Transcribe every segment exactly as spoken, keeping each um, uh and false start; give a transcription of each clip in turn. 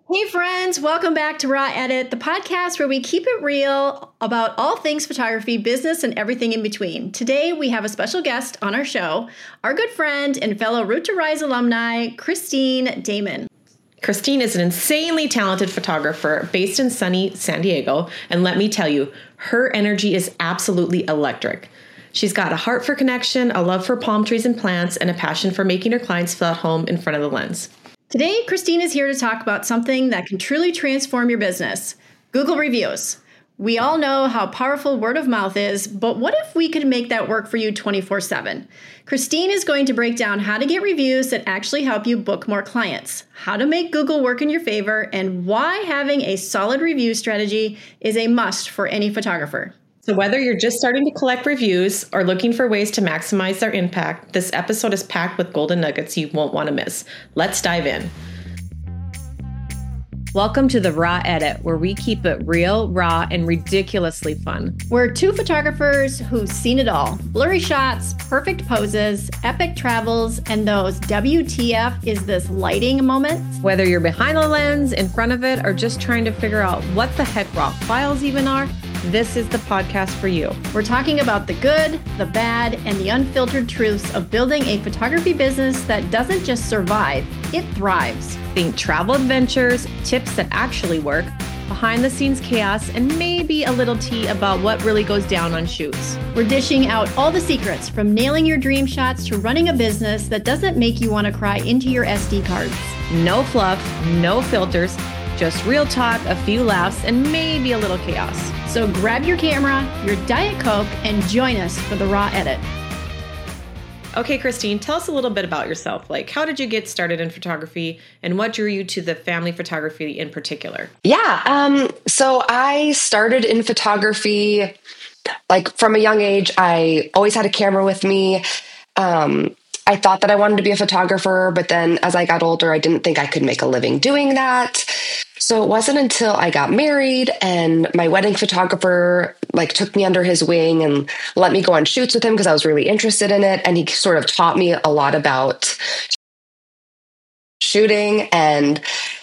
Hey friends, welcome back to Raw Edit, the podcast where we keep it real about all things photography, business, and everything in between. Today we have a special guest on our show, our good friend and fellow Root to Rise alumni, Christine Damon. Christine is an insanely talented photographer based in sunny San Diego, and let me tell you, her energy is absolutely electric. She's got a heart for connection, a love for palm trees and plants, and a passion for making her clients feel at home in front of the lens. Today, Christine is here to talk about something that can truly transform your business, Google reviews. We all know how powerful word of mouth is, but what if we could make that work for you twenty-four seven? Christine is going to break down how to get reviews that actually help you book more clients, how to make Google work in your favor, and why having a solid review strategy is a must for any photographer. So whether you're just starting to collect reviews or looking for ways to maximize their impact, this episode is packed with golden nuggets you won't want to miss. Let's dive in. Welcome to the Raw Edit, where we keep it real, raw, and ridiculously fun. We're two photographers who've seen it all. Blurry shots, perfect poses, epic travels, and those W T F is this lighting moments. Whether you're behind the lens, in front of it, or just trying to figure out what the heck raw files even are, this is the podcast for you. We're talking about the good, the bad, and the unfiltered truths of building a photography business that doesn't just survive, it thrives. Think travel adventures, tips that actually work, behind the scenes chaos, and maybe a little tea about what really goes down on shoots. We're dishing out all the secrets from nailing your dream shots to running a business that doesn't make you want to cry into your S D cards. No fluff, no filters, just real talk, a few laughs, and maybe a little chaos. So grab your camera, your Diet Coke, and join us for the Raw Edit. Okay, Christine, tell us a little bit about yourself. Like, how did you get started in photography, and what drew you to the family photography in particular? Yeah, um, so I started in photography, like from a young age. I always had a camera with me. Um, I thought that I wanted to be a photographer, but then as I got older, I didn't think I could make a living doing that. So it wasn't until I got married and my wedding photographer like took me under his wing and let me go on shoots with him because I was really interested in it. And he sort of taught me a lot about shooting and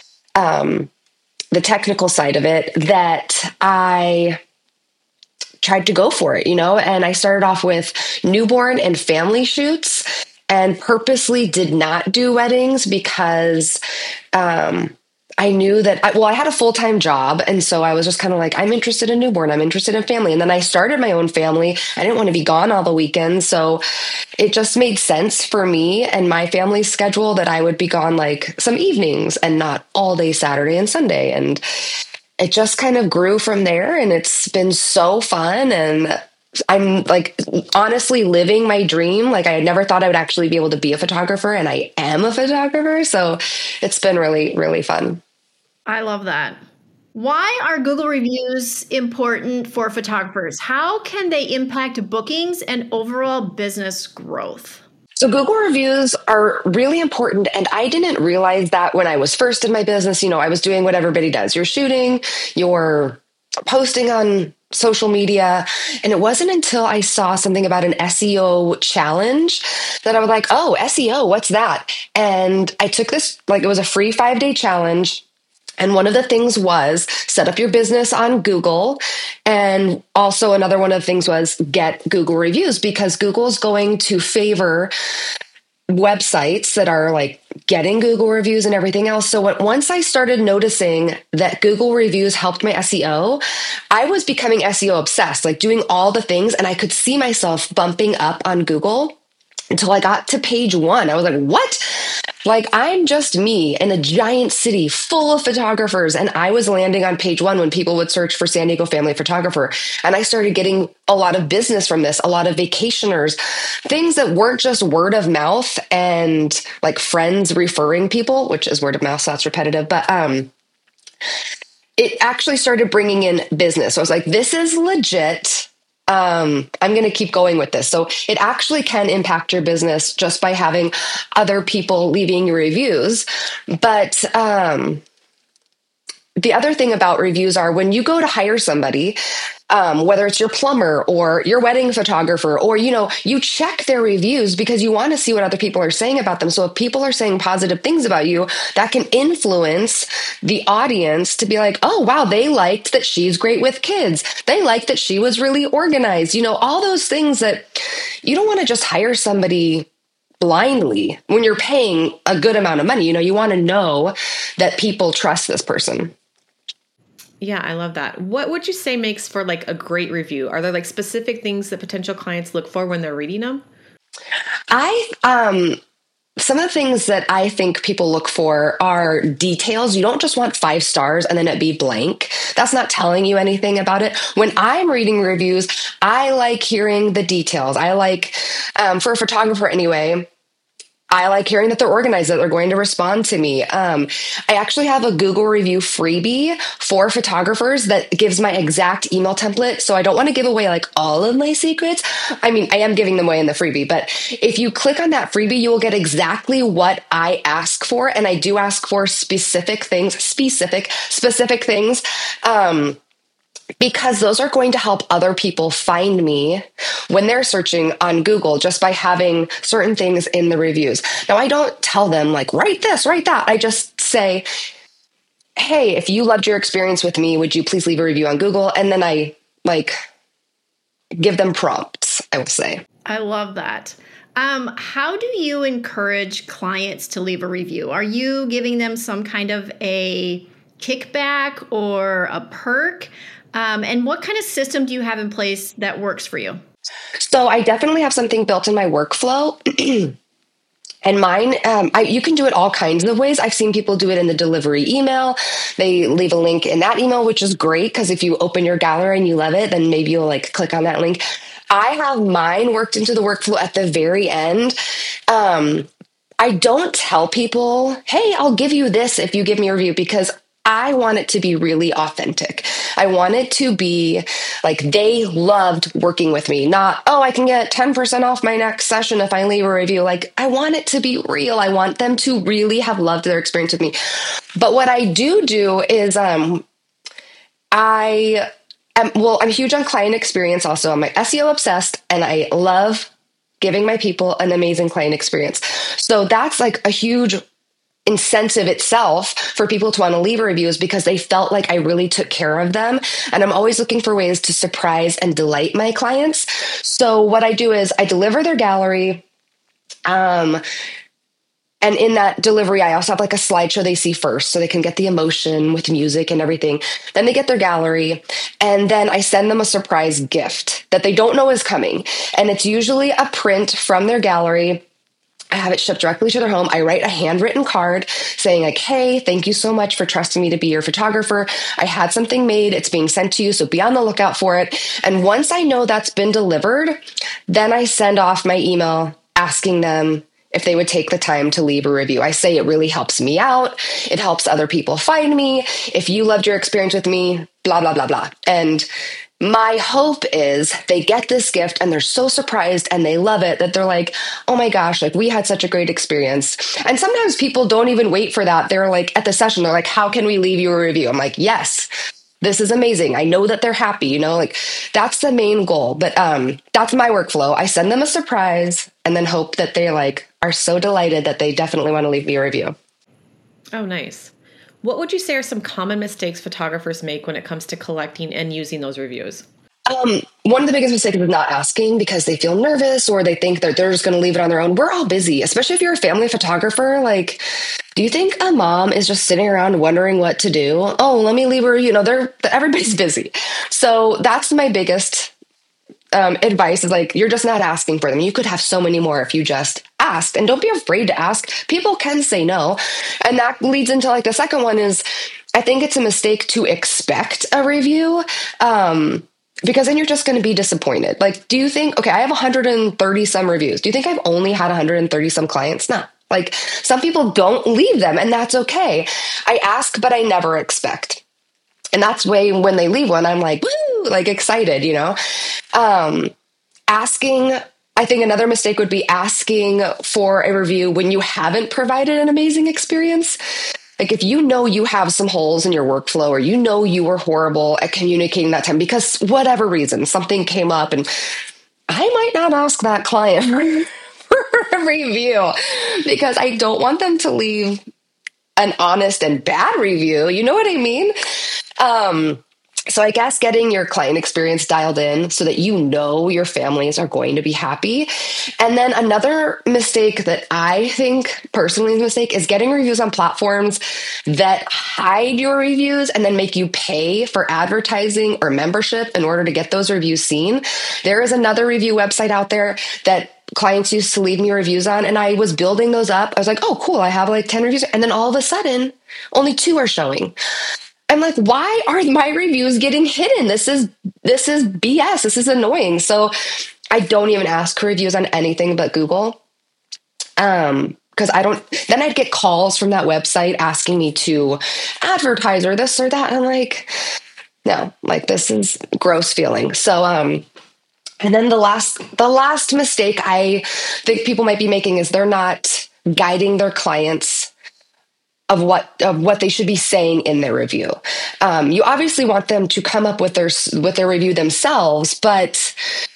um, the technical side of it that I tried to go for it, you know, and I started off with newborn and family shoots and purposely did not do weddings because um, I knew that, I, well, I had a full-time job. And so I was just kind of like, I'm interested in newborn. I'm interested in family. And then I started my own family. I didn't want to be gone all the weekends. So it just made sense for me and my family's schedule that I would be gone like some evenings and not all day Saturday and Sunday. And it just kind of grew from there. And it's been so fun. And I'm like honestly living my dream. Like I had never thought I would actually be able to be a photographer, and I am a photographer. So it's been really, really fun. I love that. Why are Google reviews important for photographers? How can they impact bookings and overall business growth? So Google reviews are really important. And I didn't realize that when I was first in my business. You know, I was doing what everybody does. You're shooting, you're posting on social media. And it wasn't until I saw something about an S E O challenge that I was like, oh, S E O, what's that? And I took this, like it was a free five day challenge. And one of the things was set up your business on Google. And also another one of the things was get Google reviews, because Google is going to favor websites that are like getting Google reviews and everything else. So when, once I started noticing that Google reviews helped my S E O, I was becoming S E O obsessed, like doing all the things. And I could see myself bumping up on Google until I got to page one. I was like, what? Like, I'm just me in a giant city full of photographers. And I was landing on page one when people would search for San Diego family photographer. And I started getting a lot of business from this, a lot of vacationers, things that weren't just word of mouth and like friends referring people, which is word of mouth, so that's repetitive. But um, it actually started bringing in business. So I was like, this is legit. Um, I'm going to keep going with this. So it actually can impact your business just by having other people leaving your reviews. But um, the other thing about reviews are when you go to hire somebody, um, whether it's your plumber or your wedding photographer, or, you know, you check their reviews because you want to see what other people are saying about them. So if people are saying positive things about you, that can influence the audience to be like, oh, wow, they liked that she's great with kids. They liked that she was really organized. You know, all those things that you don't want to just hire somebody blindly when you're paying a good amount of money. You know, you want to know that people trust this person. Yeah, I love that. What would you say makes for like a great review? Are there like specific things that potential clients look for when they're reading them? I, um, some of the things that I think people look for are details. You don't just want five stars and then it be blank. That's not telling you anything about it. When I'm reading reviews, I like hearing the details. I like, um, for a photographer anyway, I like hearing that they're organized, that they're going to respond to me. Um, I actually have a Google review freebie for photographers that gives my exact email template. So I don't want to give away like all of my secrets. I mean, I am giving them away in the freebie, but if you click on that freebie, you will get exactly what I ask for. And I do ask for specific things, specific, specific things. Um, Because those are going to help other people find me when they're searching on Google just by having certain things in the reviews. Now, I don't tell them like, write this, write that. I just say, hey, if you loved your experience with me, would you please leave a review on Google? And then I like give them prompts, I will say. I love that. Um, how do you encourage clients to leave a review? Are you giving them some kind of a kickback or a perk? Um, and what kind of system do you have in place that works for you? So I definitely have something built in my workflow. And mine, um, I, you can do it all kinds of ways. I've seen people do it in the delivery email. They leave a link in that email, which is great because if you open your gallery and you love it, then maybe you'll like click on that link. I have mine worked into the workflow at the very end. Um, I don't tell people, hey, I'll give you this if you give me a review, because I want it to be really authentic. I want it to be like they loved working with me, not, oh, I can get ten percent off my next session if I leave a review. Like, I want it to be real. I want them to really have loved their experience with me. But what I do do is um, I am, well, I'm huge on client experience also. I'm like S E O obsessed, and I love giving my people an amazing client experience. So that's like a huge incentive itself for people to want to leave reviews because they felt like I really took care of them. And I'm always looking for ways to surprise and delight my clients. So what I do is I deliver their gallery. Um, and in that delivery, I also have like a slideshow they see first so they can get the emotion with music and everything. Then they get their gallery. And then I send them a surprise gift that they don't know is coming. And it's usually a print from their gallery. I have it shipped directly to their home. I write a handwritten card saying like, hey, thank you so much for trusting me to be your photographer. I had something made. It's being sent to you. So be on the lookout for it. And once I know that's been delivered, then I send off my email asking them if they would take the time to leave a review. I say it really helps me out. It helps other people find me. If you loved your experience with me, blah, blah, blah, blah. And my hope is they get this gift and they're so surprised and they love it that they're like, oh my gosh, like we had such a great experience. And sometimes people don't even wait for that. They're like at the session, they're like, how can we leave you a review? I'm like, yes, this is amazing. I know that they're happy, you know, like that's the main goal. But um, that's my workflow. I send them a surprise and then hope that they like are so delighted that they definitely want to leave me a review. Oh, nice. What would you say are some common mistakes photographers make when it comes to collecting and using those reviews? Um, one of the biggest mistakes is not asking because they feel nervous or they think that they're just going to leave it on their own. We're all busy, especially if you're a family photographer. Like, do you think a mom is just sitting around wondering what to do? Oh, let me leave her, you know, they're, everybody's busy. So that's my biggest um, advice is like, you're just not asking for them. You could have so many more if you just asked, and don't be afraid to ask. People can say no. And that leads into like the second one is I think it's a mistake to expect a review. Um, Because then you're just going to be disappointed. Like, do you think, okay, I have one hundred thirty some reviews. Do you think I've only had one hundred thirty some clients? No. Like, some people don't leave them, and that's okay. I ask, but I never expect. And that's way when they leave one, I'm like, woo, like excited, you know? Um, asking, I think another mistake would be asking for a review when you haven't provided an amazing experience. Like if you know you have some holes in your workflow, or you know you were horrible at communicating that time because whatever reason, something came up, and I might not ask that client for a review because I don't want them to leave an honest and bad review. You know what I mean? Um, So I guess getting your client experience dialed in so that you know your families are going to be happy. And then another mistake that I think personally is a mistake is getting reviews on platforms that hide your reviews and then make you pay for advertising or membership in order to get those reviews seen. There is another review website out there that clients used to leave me reviews on, and I was building those up. I was like, oh, cool, I have like ten reviews. And then all of a sudden, only two are showing. I'm like, why are my reviews getting hidden? This is this is B S. This is annoying. So I don't even ask for reviews on anything but Google. Um, because I don't, then I'd get calls from that website asking me to advertise or this or that. And I'm like, no, like this is gross feeling. So, um, and then the last, the last mistake I think people might be making is they're not guiding their clients of what of what they should be saying in their review. Um, you obviously want them to come up with their with their review themselves, but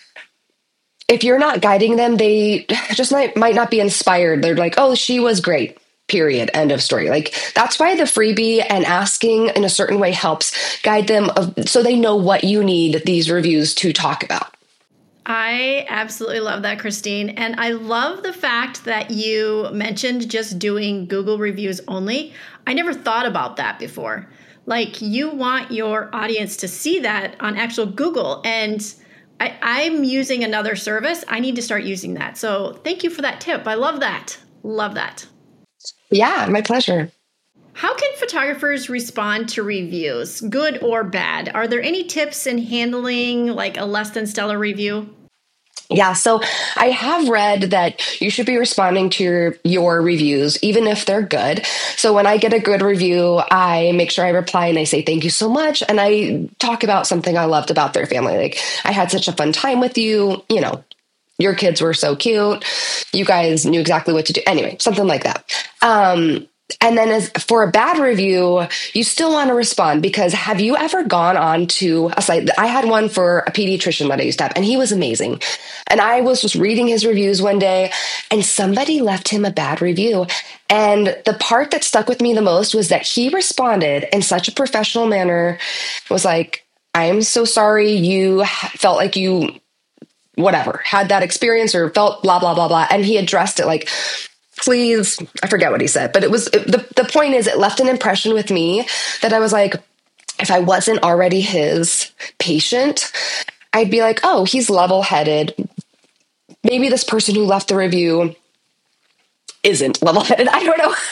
if you're not guiding them, they just might might not be inspired. They're like, "Oh, she was great." Period. End of story. Like that's why the freebie and asking in a certain way helps guide them of, so they know what you need these reviews to talk about. I absolutely love that, Christine. And I love the fact that you mentioned just doing Google reviews only. I never thought about that before. Like you want your audience to see that on actual Google. And I, I'm using another service. I need to start using that. So thank you for that tip. I love that. Love that. Yeah, my pleasure. How can photographers respond to reviews, good or bad? Are there any tips in handling like a less than stellar review? Yeah, so I have read that you should be responding to your, your reviews, even if they're good. So when I get a good review, I make sure I reply and I say, thank you so much. And I talk about something I loved about their family. Like, I had such a fun time with you. You know, your kids were so cute. You guys knew exactly what to do. Anyway, something like that. Um, And then as for a bad review, you still want to respond, because have you ever gone on to a site? I had one for a pediatrician that I used to have, and he was amazing. And I was just reading his reviews one day, and somebody left him a bad review. And the part that stuck with me the most was that he responded in such a professional manner. It was like, I'm so sorry you felt like you, whatever, had that experience or felt blah, blah, blah, blah. And he addressed it like, please, I forget what he said, but it was, it, the, the point is it left an impression with me that I was like, if I wasn't already his patient, I'd be like, oh, he's level-headed. Maybe this person who left the review isn't level-headed. I don't know.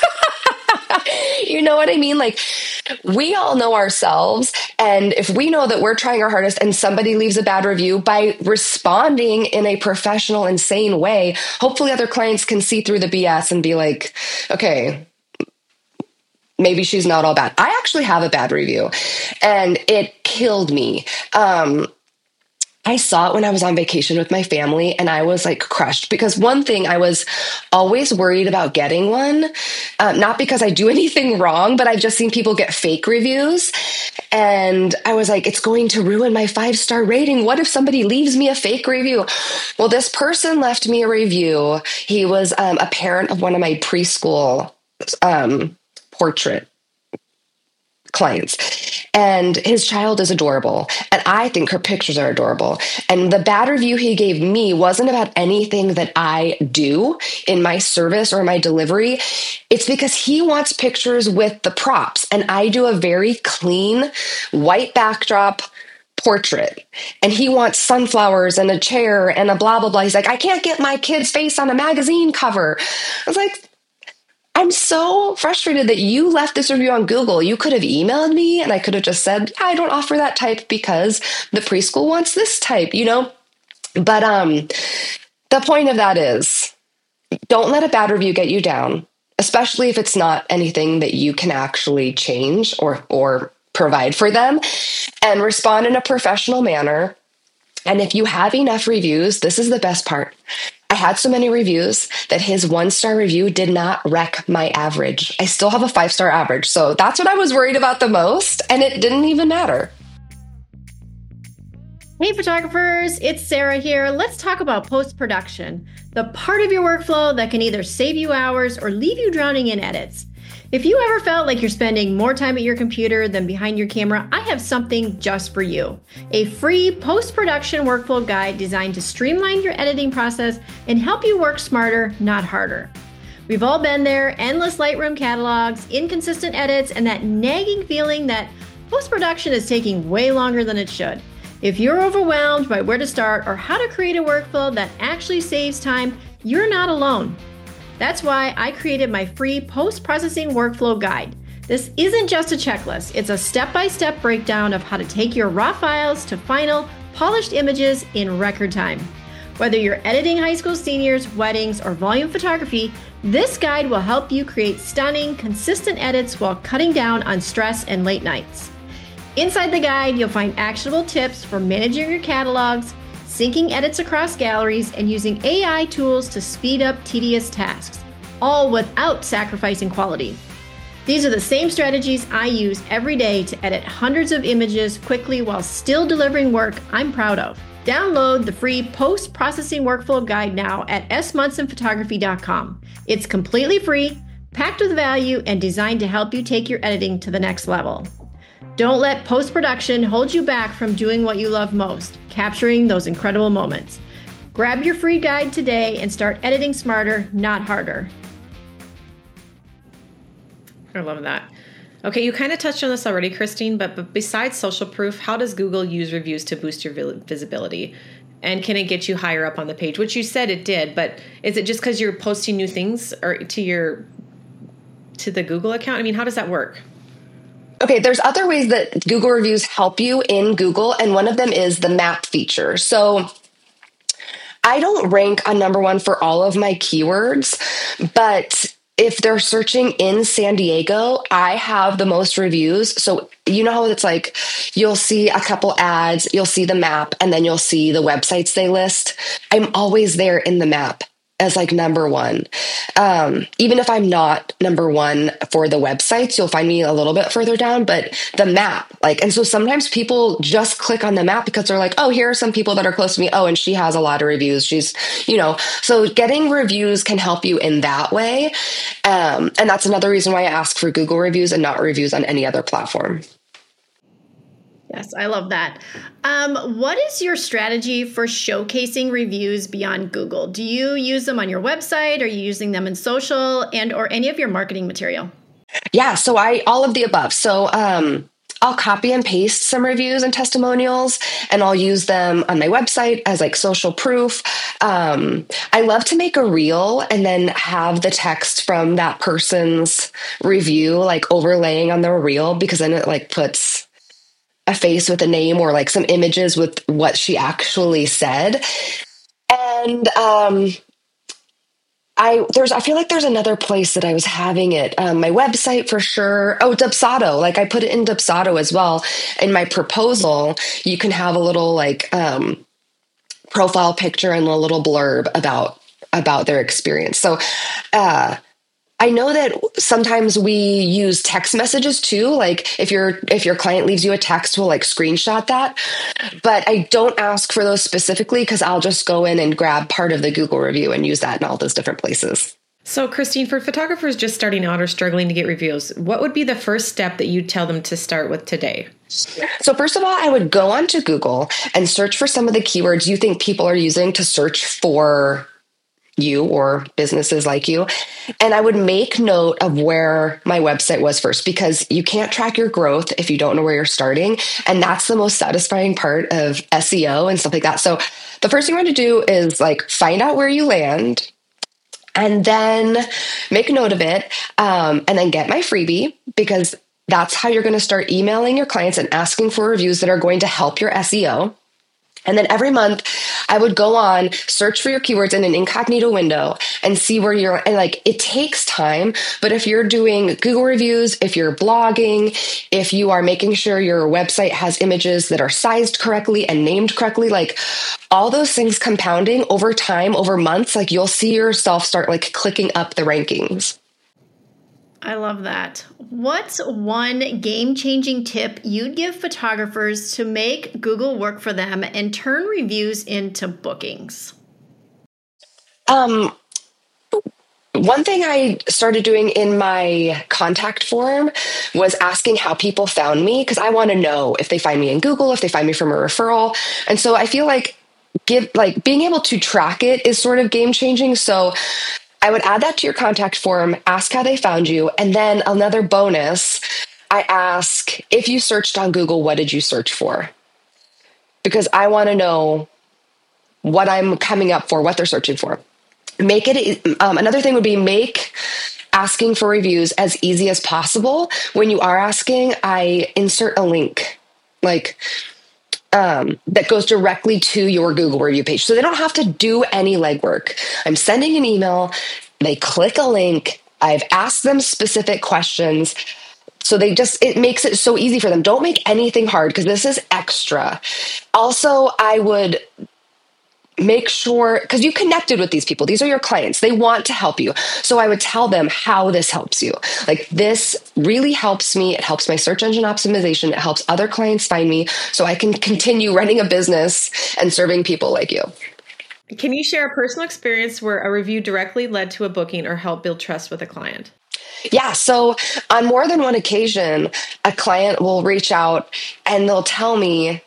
You know what I mean? Like, we all know ourselves. And if we know that we're trying our hardest and somebody leaves a bad review, by responding in a professional and sane way, hopefully other clients can see through the B S and be like, okay, maybe she's not all bad. I actually have a bad review and it killed me. Um, I saw it when I was on vacation with my family and I was like crushed, because one thing, I was always worried about getting one, um, not because I do anything wrong, but I've just seen people get fake reviews. And I was like, it's going to ruin my five-star rating. What if somebody leaves me a fake review? Well, this person left me a review. He was um, a parent of one of my preschool um, portrait clients, and his child is adorable, and I think her pictures are adorable. And the bad review he gave me wasn't about anything that I do in my service or my delivery. It's because he wants pictures with the props, and I do a very clean white backdrop portrait, and he wants sunflowers and a chair and a blah blah blah. He's like, I can't get my kid's face on a magazine cover. I was like, I'm so frustrated that you left this review on Google. You could have emailed me and I could have just said, I don't offer that type because the preschool wants this type, you know? But um, the point of that is, don't let a bad review get you down, especially if it's not anything that you can actually change or, or provide for them, and respond in a professional manner. And if you have enough reviews, this is the best part. I had so many reviews that his one star review did not wreck my average. I still have a five star average. So that's what I was worried about the most. And it didn't even matter. Hey photographers, it's Sarah here. Let's talk about post-production, the part of your workflow that can either save you hours or leave you drowning in edits. If you ever felt like you're spending more time at your computer than behind your camera, I have something just for you. A free post-production workflow guide designed to streamline your editing process and help you work smarter, not harder. We've all been there, endless Lightroom catalogs, inconsistent edits, and that nagging feeling that post-production is taking way longer than it should. If you're overwhelmed by where to start or how to create a workflow that actually saves time, you're not alone. That's why I created my free post-processing workflow guide. This isn't just a checklist, it's a step-by-step breakdown of how to take your raw files to final, polished images in record time. Whether you're editing high school seniors, weddings, or volume photography, this guide will help you create stunning, consistent edits while cutting down on stress and late nights. Inside the guide, you'll find actionable tips for managing your catalogs, syncing edits across galleries, and using A I tools to speed up tedious tasks, all without sacrificing quality. These are the same strategies I use every day to edit hundreds of images quickly while still delivering work I'm proud of. Download the free post-processing workflow guide now at s munson photography dot com. It's completely free, packed with value, and designed to help you take your editing to the next level. Don't let post-production hold you back from doing what you love most, capturing those incredible moments. Grab your free guide today and start editing smarter, not harder. I love that. Okay, you kind of touched on this already, Christine, but, but besides social proof, how does Google use reviews to boost your visibility? And can it get you higher up on the page? Which you said it did, but is it just because you're posting new things or to your to the Google account? I mean, how does that work? Okay, there's other ways that Google reviews help you in Google, and one of them is the map feature. So I don't rank on number one for all of my keywords, but if they're searching in San Diego, I have the most reviews. So you know how it's like, you'll see a couple ads, you'll see the map, and then you'll see the websites they list. I'm always there in the map as like number one. Um, even if I'm not number one for the websites, you'll find me a little bit further down, but the map, like, and so sometimes people just click on the map because they're like, oh, here are some people that are close to me. Oh, and she has a lot of reviews. She's, you know, so getting reviews can help you in that way. Um, and that's another reason why I ask for Google reviews and not reviews on any other platform. Yes, I love that. Um, what is your strategy for showcasing reviews beyond Google? Do you use them on your website? Are you using them in social and or any of your marketing material? Yeah, so I all of the above. So um, I'll copy and paste some reviews and testimonials, and I'll use them on my website as like social proof. Um, I love to make a reel and then have the text from that person's review like overlaying on the reel, because then it like puts a face with a name or like some images with what she actually said. And um, I there's I feel like there's another place that I was having it. Um, my website for sure. Oh, Dubsado. Like I put it in Dubsado as well. In my proposal, you can have a little like um, profile picture and a little blurb about about their experience. So uh I know that sometimes we use text messages too. Like if your if your client leaves you a text, we'll like screenshot that. But I don't ask for those specifically because I'll just go in and grab part of the Google review and use that in all those different places. So Christine, for photographers just starting out or struggling to get reviews, what would be the first step that you'd tell them to start with today? So first of all, I would go onto Google and search for some of the keywords you think people are using to search for you or businesses like you. And I would make note of where my website was first, because you can't track your growth if you don't know where you're starting. And that's the most satisfying part of S E O and stuff like that. So the first thing you want to do is like find out where you land and then make a note of it. Um, and then get my freebie, because that's how you're going to start emailing your clients and asking for reviews that are going to help your S E O. And then every month I would go on, search for your keywords in an incognito window and see where you're, and like, it takes time. But if you're doing Google reviews, if you're blogging, if you are making sure your website has images that are sized correctly and named correctly, like all those things compounding over time, over months, like you'll see yourself start like clicking up the rankings. I love that. What's one game-changing tip you'd give photographers to make Google work for them and turn reviews into bookings? Um, one thing I started doing in my contact form was asking how people found me, because I want to know if they find me in Google, if they find me from a referral. And so I feel like give like being able to track it is sort of game-changing. So I would add that to your contact form, ask how they found you. And then another bonus, I ask, if you searched on Google, what did you search for? Because I want to know what I'm coming up for, what they're searching for. Make it, um, another thing would be make asking for reviews as easy as possible. When you are asking, I insert a link, like, Um, that goes directly to your Google review page. So they don't have to do any legwork. I'm sending an email. They click a link. I've asked them specific questions. So they just, it makes it so easy for them. Don't make anything hard because this is extra. Also, I would make sure, because you connected with these people. These are your clients. They want to help you. So I would tell them how this helps you. Like, this really helps me. It helps my search engine optimization. It helps other clients find me so I can continue running a business and serving people like you. Can you share a personal experience where a review directly led to a booking or helped build trust with a client? Yeah. So on more than one occasion, a client will reach out and they'll tell me,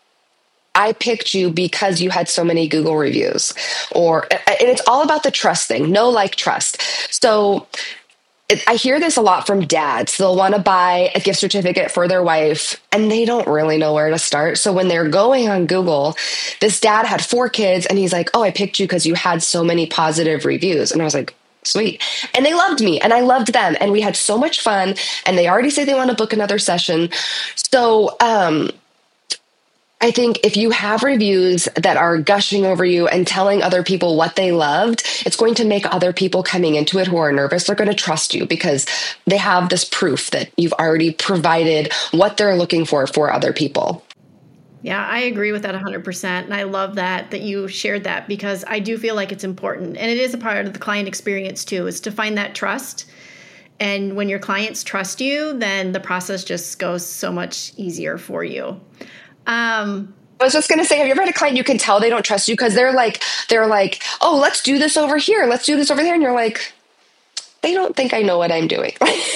I picked you because you had so many Google reviews, or, and it's all about the trust thing, know, like, trust. So it, I hear this a lot from dads. They'll want to buy a gift certificate for their wife and they don't really know where to start. So when they're going on Google, this dad had four kids and he's like, oh, I picked you because you had so many positive reviews. And I was like, sweet. And they loved me and I loved them. And we had so much fun. And they already say they want to book another session. So, um, I think if you have reviews that are gushing over you and telling other people what they loved, it's going to make other people coming into it who are nervous, they're going to trust you because they have this proof that you've already provided what they're looking for for other people. Yeah, I agree with that one hundred percent. And I love that, that you shared that, because I do feel like it's important. And it is a part of the client experience too, is to find that trust. And when your clients trust you, then the process just goes so much easier for you. Um, I was just going to say, have you ever had a client you can tell they don't trust you because they're like, they're like, oh, let's do this over here. Let's do this over there. And you're like, they don't think I know what I'm doing.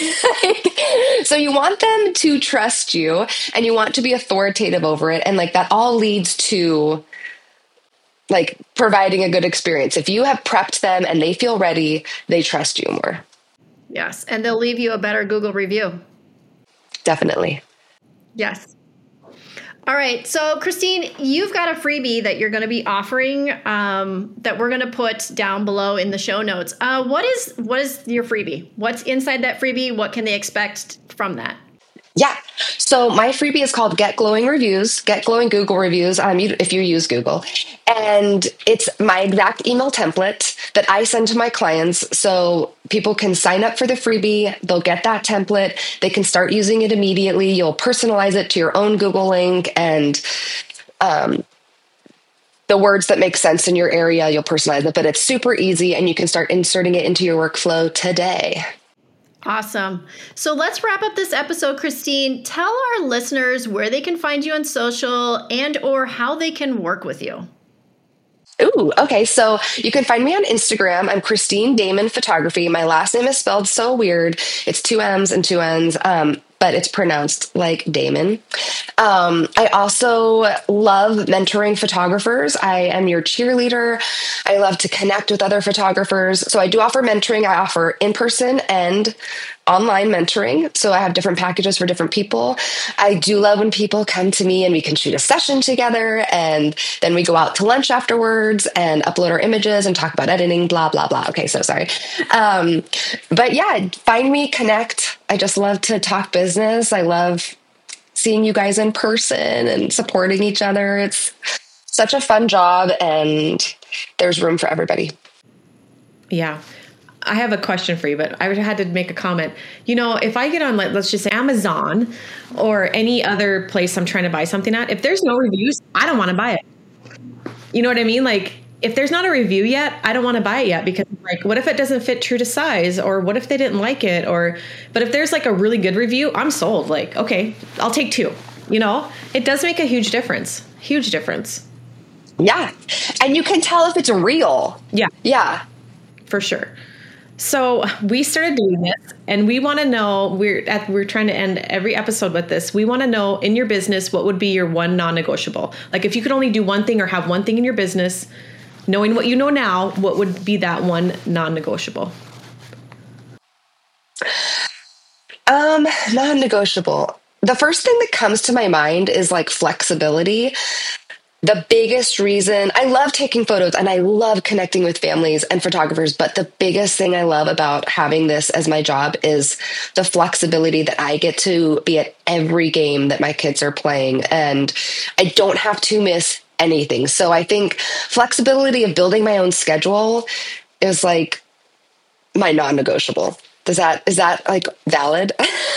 So you want them to trust you and you want to be authoritative over it. And like that all leads to like providing a good experience. If you have prepped them and they feel ready, they trust you more. Yes. And they'll leave you a better Google review. Definitely. Yes. All right. So, Christine, you've got a freebie that you're going to be offering um, that we're going to put down below in the show notes. Uh, what is what is your freebie? What's inside that freebie? What can they expect from that? Yeah. So my freebie is called Get Glowing Reviews, Get Glowing Google Reviews, um, if you use Google. And it's my exact email template that I send to my clients. So people can sign up for the freebie. They'll get that template. They can start using it immediately. You'll personalize it to your own Google link and um, the words that make sense in your area, you'll personalize it. But it's super easy and you can start inserting it into your workflow today. Awesome. So let's wrap up this episode, Christine. Tell our listeners where they can find you on social and or how they can work with you. Ooh, okay. So you can find me on Instagram. I'm Christine Damon Photography. My last name is spelled so weird. It's two M's and two N's, um, but it's pronounced like Damon. Um, I also love mentoring photographers. I am your cheerleader. I love to connect with other photographers. So I do offer mentoring. I offer in-person and online mentoring. So I have different packages for different people. I do love when people come to me and we can shoot a session together and then we go out to lunch afterwards and upload our images and talk about editing, blah, blah, blah. Okay, so sorry. Um, but yeah, find me, connect. I just love to talk business. I love seeing you guys in person and supporting each other. It's such a fun job, and there's room for everybody. Yeah. I have a question for you, but I had to make a comment. You know, if I get on, like, let's just say Amazon or any other place I'm trying to buy something at, if there's no reviews, I don't want to buy it. You know what I mean? Like, if there's not a review yet, I don't want to buy it yet, because like, what if it doesn't fit true to size, or what if they didn't like it? Or, but if there's like a really good review, I'm sold. Like, okay, I'll take two. You know, it does make a huge difference. Huge difference. Yeah. And you can tell if it's real. Yeah. Yeah. For sure. So we started doing this, and we want to know, we're at, we're trying to end every episode with this. We want to know, in your business, what would be your one non-negotiable? Like, if you could only do one thing or have one thing in your business, knowing what you know now, what would be that one non-negotiable? Um, non-negotiable. The first thing that comes to my mind is like flexibility. The biggest reason, I love taking photos and I love connecting with families and photographers, but the biggest thing I love about having this as my job is the flexibility that I get to be at every game that my kids are playing, and I don't have to miss anything. So I think flexibility of building my own schedule is like my non-negotiable. Does that, is that like valid?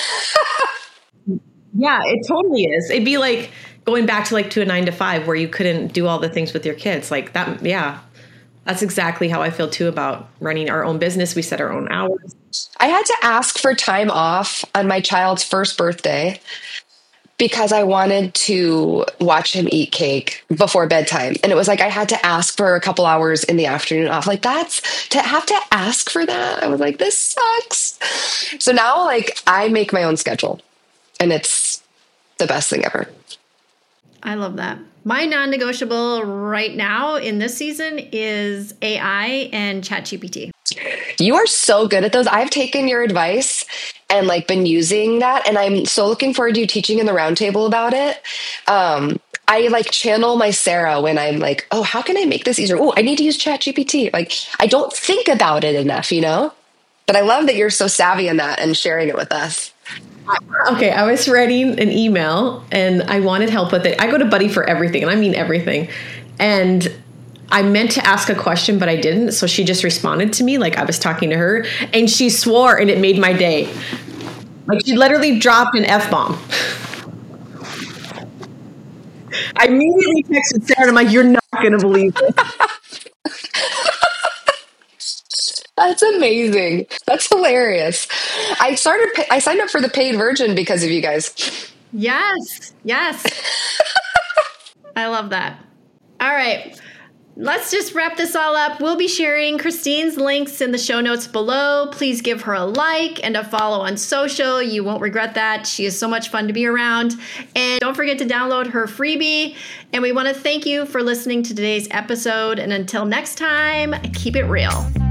Yeah, it totally is. It'd be like going back to like to a nine to five where you couldn't do all the things with your kids like that. Yeah, that's exactly how I feel too about running our own business. We set our own hours. I had to ask for time off on my child's first birthday because I wanted to watch him eat cake before bedtime. And it was like, I had to ask for a couple hours in the afternoon off. Like, that's to have to ask for that. I was like, this sucks. So now like I make my own schedule, and it's the best thing ever. I love that. My non-negotiable right now in this season is A I and ChatGPT. You are so good at those. I've taken your advice and like been using that, and I'm so looking forward to you teaching in the roundtable about it. Um, I like channel my Sarah when I'm like, oh, how can I make this easier? Oh, I need to use ChatGPT. Like, I don't think about it enough, you know? But I love that you're so savvy in that and sharing it with us. Okay, I was writing an email and I wanted help with it. I go to Buddy for everything, and I mean everything. And I meant to ask a question, but I didn't. So she just responded to me like I was talking to her, and she swore, and it made my day. Like, she literally dropped an F-bomb. I immediately texted Sarah, and I'm like, you're not going to believe it. That's amazing. That's hilarious. I started, I signed up for the paid version because of you guys. Yes. Yes. I love that. All right. Let's just wrap this all up. We'll be sharing Christine's links in the show notes below. Please give her a like and a follow on social. You won't regret that. She is so much fun to be around. And don't forget to download her freebie. And we want to thank you for listening to today's episode. And until next time, keep it real.